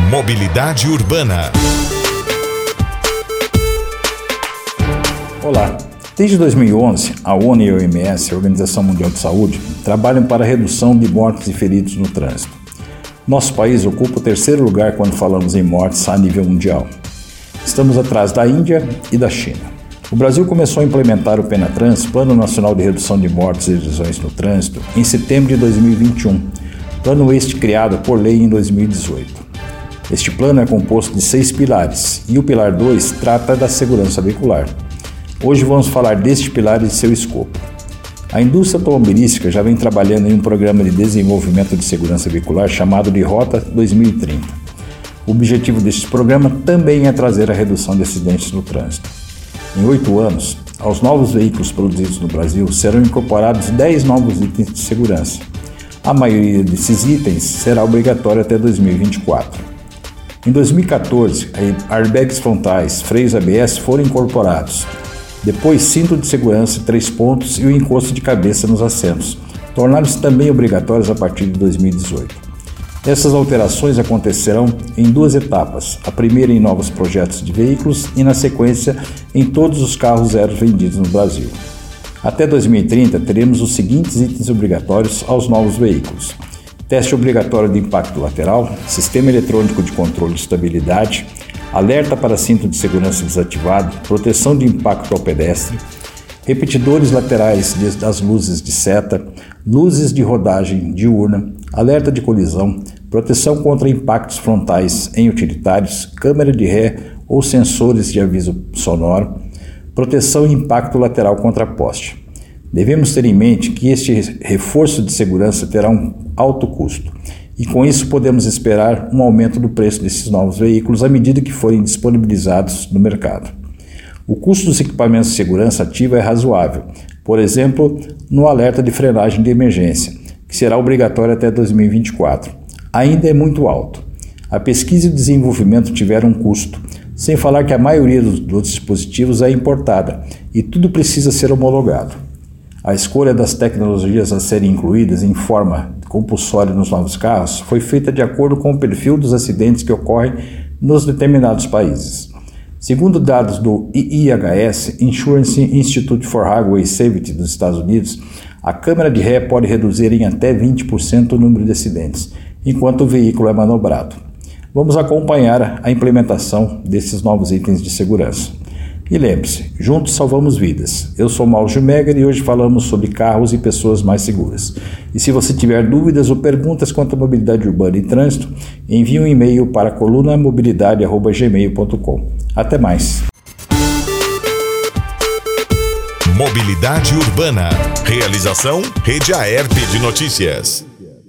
Mobilidade Urbana. Olá. Desde 2011, a ONU e a OMS, a Organização Mundial de Saúde, trabalham para a redução de mortes e feridos no trânsito. Nosso país ocupa o terceiro lugar quando falamos em mortes a nível mundial. Estamos atrás da Índia e da China. O Brasil começou a implementar o PENATRANS, Plano Nacional de Redução de Mortes e Lesões no Trânsito, em setembro de 2021, plano este criado por lei em 2018. Este plano é composto de 6 pilares e o pilar 2 trata da segurança veicular. Hoje vamos falar deste pilar e de seu escopo. A indústria automobilística já vem trabalhando em um programa de desenvolvimento de segurança veicular chamado de Rota 2030. O objetivo deste programa também é trazer a redução de acidentes no trânsito. Em 8 anos, aos novos veículos produzidos no Brasil serão incorporados 10 novos itens de segurança. A maioria desses itens será obrigatória até 2024. Em 2014, airbags frontais, freios ABS foram incorporados. Depois, cinto de segurança, 3 pontos e o encosto de cabeça nos assentos. Tornaram-se também obrigatórios a partir de 2018. Essas alterações acontecerão em 2 etapas. A primeira em novos projetos de veículos e, na sequência, em todos os carros zeros vendidos no Brasil. Até 2030, teremos os seguintes itens obrigatórios aos novos veículos: teste obrigatório de impacto lateral, sistema eletrônico de controle de estabilidade, alerta para cinto de segurança desativado, proteção de impacto ao pedestre, repetidores laterais das luzes de seta, luzes de rodagem diurna, alerta de colisão, proteção contra impactos frontais em utilitários, câmera de ré ou sensores de aviso sonoro, proteção e impacto lateral contra poste. Devemos ter em mente que este reforço de segurança terá um alto custo e com isso podemos esperar um aumento do preço desses novos veículos à medida que forem disponibilizados no mercado. O custo dos equipamentos de segurança ativa é razoável, por exemplo, no alerta de frenagem de emergência, que será obrigatório até 2024. Ainda é muito alto. A pesquisa e o desenvolvimento tiveram um custo, sem falar que a maioria dos dispositivos é importada e tudo precisa ser homologado. A escolha das tecnologias a serem incluídas em forma compulsória nos novos carros foi feita de acordo com o perfil dos acidentes que ocorrem nos determinados países. Segundo dados do IIHS, Insurance Institute for Highway Safety dos Estados Unidos, a câmera de ré pode reduzir em até 20% o número de acidentes, enquanto o veículo é manobrado. Vamos acompanhar a implementação desses novos itens de segurança. E lembre-se, juntos salvamos vidas. Eu sou Mauro Gilmeger e hoje falamos sobre carros e pessoas mais seguras. E se você tiver dúvidas ou perguntas quanto à mobilidade urbana e trânsito, envie um e-mail para colunamobilidade@gmail.com. Até mais. Mobilidade Urbana. Realização Rede Aerp de Notícias.